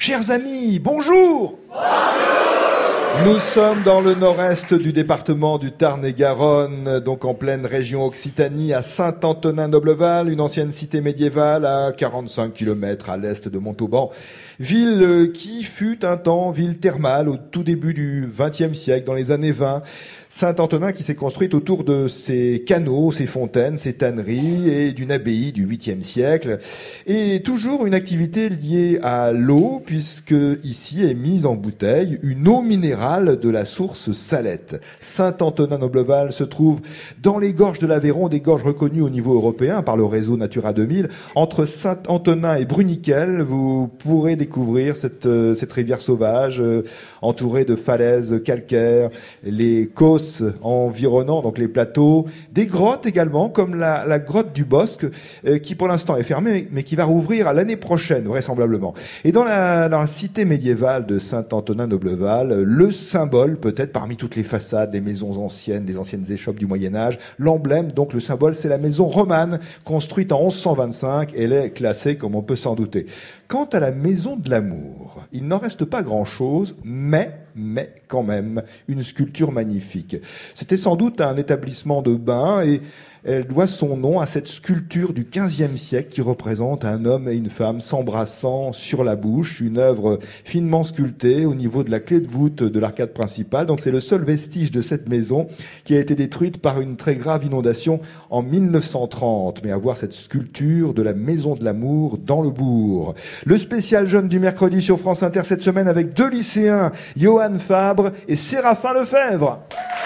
Chers amis, bonjour. Nous sommes dans le nord-est du département du Tarn-et-Garonne, donc en pleine région Occitanie, à Saint-Antonin-Nobleval, une ancienne cité médiévale à 45 km à l'est de Montauban. Ville qui fut un temps ville thermale au tout début du XXe siècle, dans les années 20. Saint-Antonin qui s'est construite autour de ses canaux, ses fontaines, ses tanneries et d'une abbaye du 8e siècle. Et toujours une activité liée à l'eau, puisque ici est mise en bouteille une eau minérale de la source Salette. Saint-Antonin-Nobleval se trouve dans les gorges de l'Aveyron, des gorges reconnues au niveau européen par le réseau Natura 2000. Entre Saint-Antonin et Bruniquel, vous pourrez découvrir cette rivière sauvage, entourée de falaises calcaires, les causses environnant donc les plateaux, des grottes également, comme la grotte du Bosque, qui pour l'instant est fermée, mais qui va rouvrir à l'année prochaine, vraisemblablement. Et dans la cité médiévale de Saint-Antonin-Nobleval, le symbole, peut-être parmi toutes les façades des maisons anciennes, des anciennes échoppes du Moyen-Âge, l'emblème, donc le symbole, c'est la maison romane, construite en 1125. Elle est classée, comme on peut s'en douter. Quant à la maison de l'amour, il n'en reste pas grand-chose, mais quand même, une sculpture magnifique. C'était sans doute un établissement de bain et elle doit son nom à cette sculpture du XVe siècle qui représente un homme et une femme s'embrassant sur la bouche, une œuvre finement sculptée au niveau de la clé de voûte de l'arcade principale. Donc c'est le seul vestige de cette maison qui a été détruite par une très grave inondation en 1930. Mais à voir cette sculpture de la maison de l'amour dans le bourg. Le spécial jeune du mercredi sur France Inter cette semaine avec deux lycéens, Johan Fabre et Séraphin Lefebvre.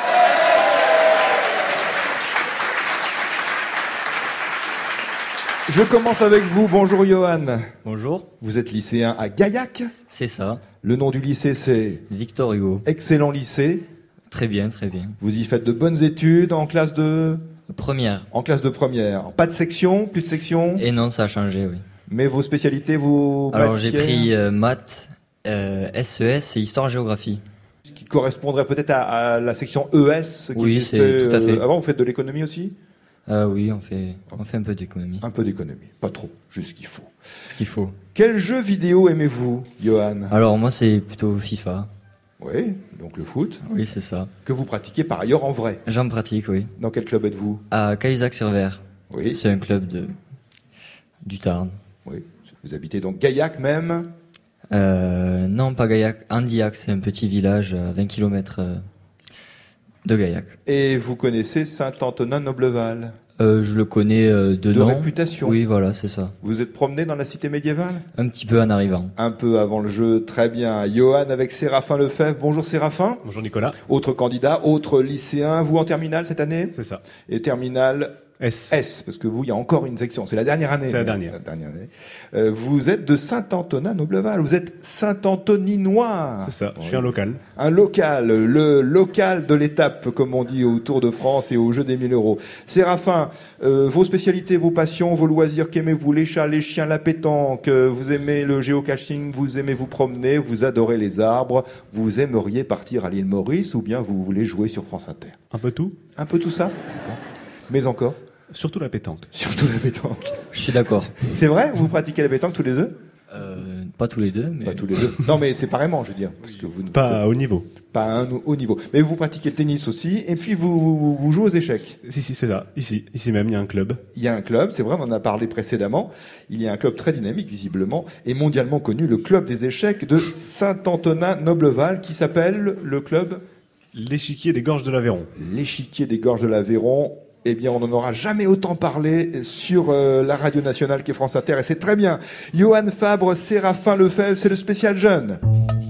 Je commence avec vous. Bonjour Johan. Bonjour. Vous êtes lycéen à Gaillac. C'est ça. Le nom du lycée c'est Victor Hugo. Excellent lycée. Très bien, très bien. Vous y faites de bonnes études en classe de... Première. En classe de première. Pas de section, plus de section. Et non, ça a changé, oui. Mais vos spécialités, vos Alors matières, j'ai pris maths, SES et histoire-géographie. ce qui correspondrait peut-être à la section ES qui Oui, existait, c'est tout à fait. avant. Vous faites de l'économie aussi? Oui, on fait un peu d'économie. Un peu d'économie. Pas trop, juste ce qu'il faut. Ce qu'il faut. Quel jeu vidéo aimez-vous, Johan? Alors moi c'est plutôt FIFA. Oui, donc le foot, Oui, c'est ça. que vous pratiquez par ailleurs en vrai. J'en pratique, oui. Dans quel club êtes-vous? À Cahuzac-sur-Ver. Oui. C'est un club du Tarn. Oui. Vous habitez donc Gaillac même? Non, pas Gaillac. Andillac, c'est un petit village à 20 km de Gaillac. Et vous connaissez Saint-Antonin-Nobleval? Je le connais de nom. Réputation? Oui, voilà, c'est ça. Vous êtes promené dans la cité médiévale? Un petit peu en arrivant. Un peu avant le jeu, très bien. Johan avec Séraphin Lefebvre. Bonjour Séraphin. Bonjour Nicolas. Autre candidat, autre lycéen. Vous en terminale cette année? C'est ça. Et terminale S. S, parce que vous, il y a encore une section. C'est la dernière année. C'est la dernière. Année. Vous êtes de Saint-Antonin-Nobleval. Vous êtes Saint-Antoninois. C'est ça. Ouais. Je suis un local. Un local, le local de l'étape, comme on dit au Tour de France et au jeu des 1000 euros. Séraphin, vos spécialités, vos passions, vos loisirs, qu'aimez-vous? Les chats, les chiens, la pétanque, vous aimez le géocaching, vous aimez vous promener, vous adorez les arbres, vous aimeriez partir à l'île Maurice ou bien vous voulez jouer sur France Inter? Un peu tout. Un peu tout ça? Mais encore? Surtout la pétanque. Surtout la pétanque. Je suis d'accord. C'est vrai? Vous pratiquez la pétanque tous les deux? Pas tous les deux, mais... Pas tous les deux. Non, mais séparément, je veux dire. Parce que vous ne Pas à haut niveau. pas à un haut niveau. Mais vous pratiquez le tennis aussi, et puis vous jouez aux échecs. Si, c'est ça. Ici même, il y a un club. Il y a un club, c'est vrai, on en a parlé précédemment. Il y a un club très dynamique, visiblement, et mondialement connu, le club des échecs de Saint-Antonin-Nobleval, qui s'appelle le club L'échiquier des gorges de l'Aveyron. L'échiquier des gorges de l'Aveyron. Eh bien, on n'en aura jamais autant parlé sur la radio nationale qu'est France Inter, et c'est très bien. Johan Fabre, Séraphin Lefebvre, c'est le spécial jeune.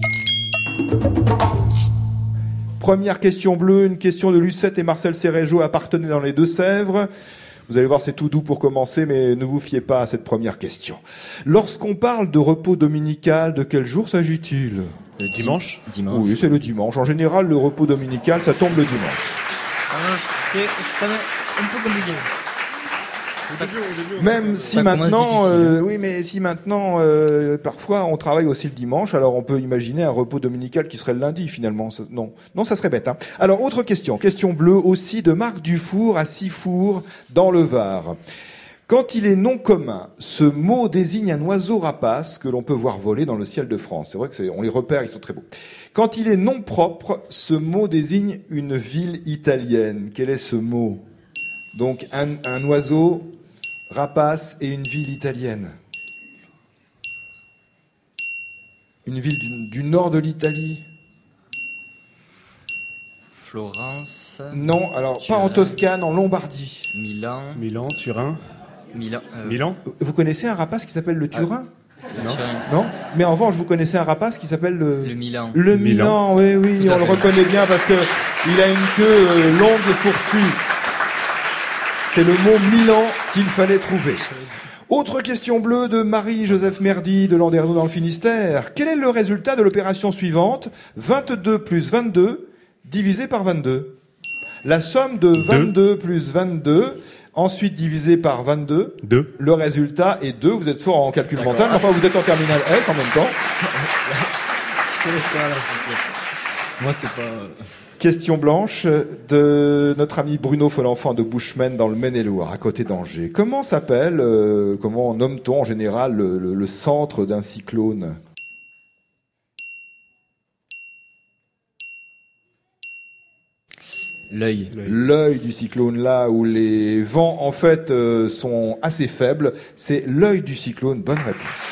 Première question bleue, une question de Lucette et Marcel Cérégeau, appartenaient dans les Deux-Sèvres. Vous allez voir, c'est tout doux pour commencer, mais ne vous fiez pas à cette première question. Lorsqu'on parle de repos dominical, de quel jour s'agit-il? Le dimanche. Dimanche. Oui, c'est le dimanche. En général, le repos dominical, ça tombe le dimanche. C'est un peu compliqué. Même si ça commence maintenant, difficile. oui, mais si maintenant, parfois, on travaille aussi le dimanche, alors on peut imaginer un repos dominical qui serait le lundi, finalement. Non, ça serait bête. Hein. Alors, autre question. Question bleue aussi de Marc Dufour à Sifour, dans le Var. Quand il est non commun, ce mot désigne un oiseau rapace que l'on peut voir voler dans le ciel de France. C'est vrai on les repère, ils sont très beaux. Quand il est non propre, ce mot désigne une ville italienne. Quel est ce mot? Donc un oiseau rapace et une ville italienne. Une ville du nord de l'Italie. Florence. Non, alors Turin. pas en Toscane, en Lombardie. Milan. Milan, Turin. Milan. Vous connaissez un rapace qui s'appelle le Turin? Non. Non. Mais en revanche, vous connaissez un rapace qui s'appelle Le Milan. Le Milan, oui, Tout à on le fait. reconnaît bien parce que il a une queue longue et fourchue. C'est le mot Milan qu'il fallait trouver. Autre question bleue de Marie-Joseph Merdy de Landerneau dans le Finistère. Quel est le résultat de l'opération suivante? 22 plus 22 divisé par 22. La somme de 22 plus 22, ensuite divisé par 22. 2. Le résultat est 2. Vous êtes fort en calcul mental. Enfin, vous êtes en terminale S en même temps. Moi, c'est pas. Question blanche de notre ami Bruno Folenfant de Bushman dans le Maine-et-Loire, à côté d'Angers. Comment nomme-t-on en général le centre d'un cyclone? L'œil. L'œil du cyclone, là où les vents en fait sont assez faibles, c'est l'œil du cyclone. Bonne réponse.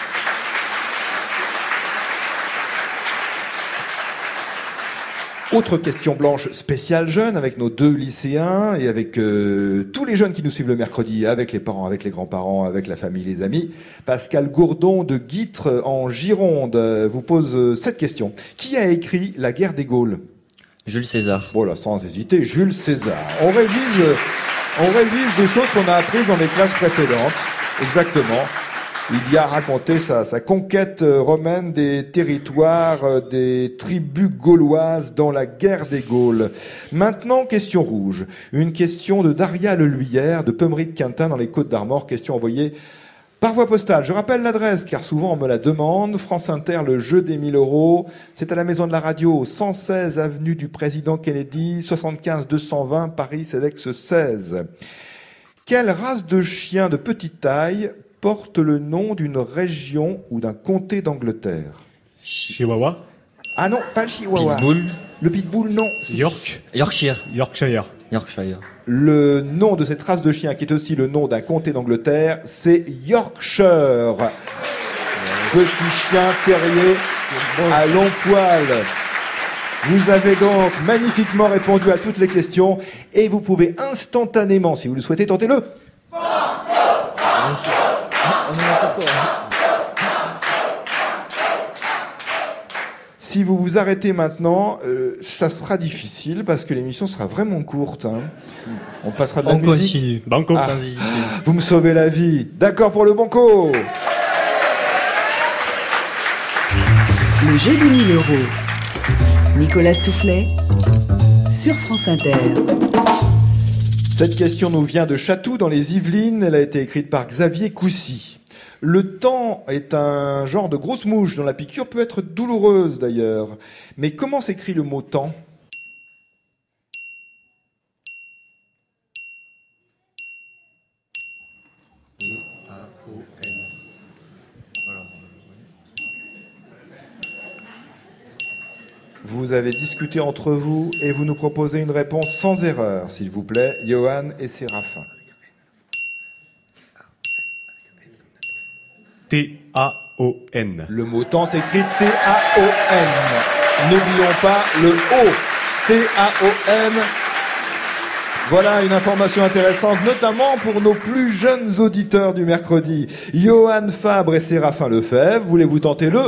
Autre question blanche spéciale jeune avec nos 2 lycéens et avec tous les jeunes qui nous suivent le mercredi, avec les parents, avec les grands-parents, avec la famille, les amis. Pascal Gourdon de Guîtres en Gironde vous pose cette question. Qui a écrit La guerre des Gaules? Jules César. Voilà, sans hésiter, Jules César. On révise des choses qu'on a apprises dans les classes précédentes. Exactement. Il y a raconté sa conquête romaine des territoires des tribus gauloises dans la guerre des Gaules. Maintenant, question rouge. Une question de Daria Leluyère de Pemery-de-Quintin dans les Côtes-d'Armor. Question envoyée par voie postale. Je rappelle l'adresse, car souvent on me la demande. France Inter, le jeu des 1000 €. C'est à la Maison de la Radio, 116 avenue du Président Kennedy, 75 220 Paris, CEDEX 16. Quelle race de chien de petite taille porte le nom d'une région ou d'un comté d'Angleterre? Chihuahua. Ah non, pas le chihuahua. Pitbull. Le pitbull, non. York. Yorkshire. Yorkshire. Yorkshire. Le nom de cette race de chien, qui est aussi le nom d'un comté d'Angleterre, c'est Yorkshire. Petit chien terrier à long poil. Vous avez donc magnifiquement répondu à toutes les questions et vous pouvez instantanément, si vous le souhaitez, tenter le... Si vous vous arrêtez maintenant, ça sera difficile parce que l'émission sera vraiment courte. Hein. On passera de la On musique. continue. Banco. Sans hésiter. Vous me sauvez la vie. D'accord pour le banco. Le jeu des 1000 €. Nicolas Stoufflet sur France Inter. Cette question nous vient de Chatou dans les Yvelines. Elle a été écrite par Xavier Coussy. Le temps est un genre de grosse mouche dont la piqûre peut être douloureuse d'ailleurs. Mais comment s'écrit le mot temps ? Vous avez discuté entre vous et vous nous proposez une réponse sans erreur, s'il vous plaît, Johan et Séraphin. T-A-O-N. Le mot temps s'écrit T-A-O-N. N'oublions pas le O. T-A-O-N. Voilà une information intéressante, notamment pour nos plus jeunes auditeurs du mercredi. Johan Fabre et Séraphin Lefebvre, voulez-vous tenter le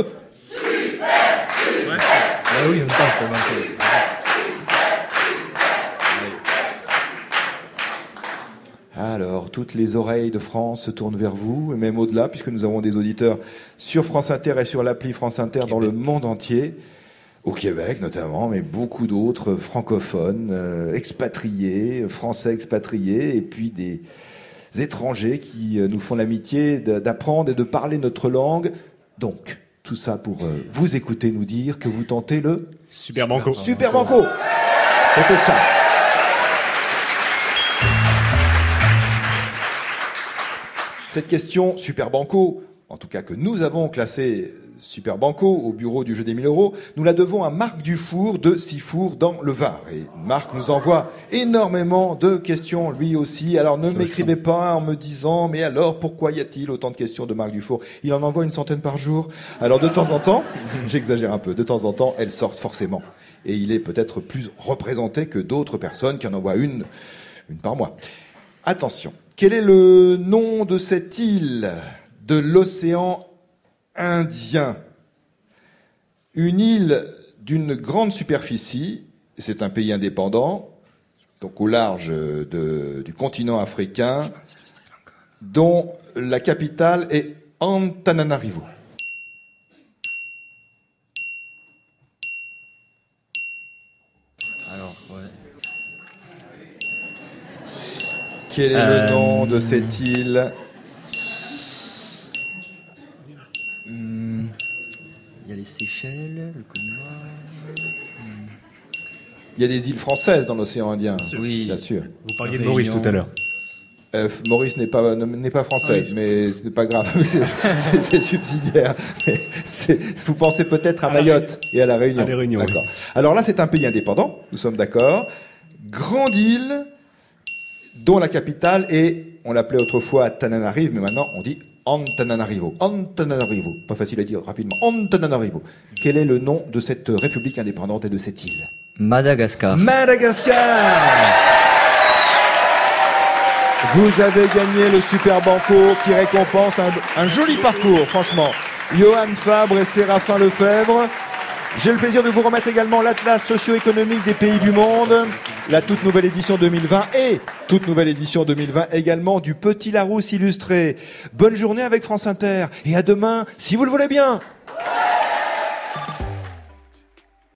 Ah oui, on tente. Alors, toutes les oreilles de France se tournent vers vous, et même au-delà, puisque nous avons des auditeurs sur France Inter et sur l'appli France Inter dans le monde entier, au Québec notamment, mais beaucoup d'autres francophones, expatriés, français expatriés, et puis des étrangers qui nous font l'amitié d'apprendre et de parler notre langue. Donc, tout ça pour vous écouter nous dire que vous tentez le Super Banco. Super Banco. Tentez ça. Cette question Super Banco, en tout cas que nous avons classée Super Banco au bureau du jeu des 1000 euros, nous la devons à Marc Dufour de Sifour dans le Var. Et Marc nous envoie énormément de questions lui aussi. Alors ne m'écrivez pas en me disant mais alors pourquoi y a-t-il autant de questions de Marc Dufour? Il en envoie une centaine par jour. Alors de temps en temps, j'exagère un peu, de temps en temps elles sortent forcément. Et il est peut-être plus représenté que d'autres personnes qui en envoient une par mois. Attention, quel est le nom de cette île de l'océan Indien? Une île d'une grande superficie, c'est un pays indépendant, donc au large du continent africain, dont la capitale est Antananarivo. Alors, ouais. Quel est le nom de cette île? Il y a les Seychelles, le Comore. Il y a des îles françaises dans l'océan Indien. Oui, bien sûr. Vous parliez de Maurice tout à l'heure. Maurice n'est pas française, oui. Mais ce n'est pas grave. c'est subsidiaire. Vous pensez peut-être à Mayotte et à la Réunion. À la Réunion, d'accord. oui. Alors là, c'est un pays indépendant. Nous sommes d'accord. Grande île dont la capitale est, on l'appelait autrefois Tananarive, mais maintenant on dit Antananarivo. Antananarivo. Pas facile à dire rapidement. Antananarivo. Quel est le nom de cette république indépendante et de cette île? Madagascar. Madagascar. Vous avez gagné le Super Banco qui récompense un joli parcours, franchement. Johan Fabre et Séraphin Lefebvre. J'ai le plaisir de vous remettre également l'Atlas socio-économique des pays du monde, la toute nouvelle édition 2020 et toute nouvelle édition 2020 également du Petit Larousse illustré. Bonne journée avec France Inter et à demain si vous le voulez bien.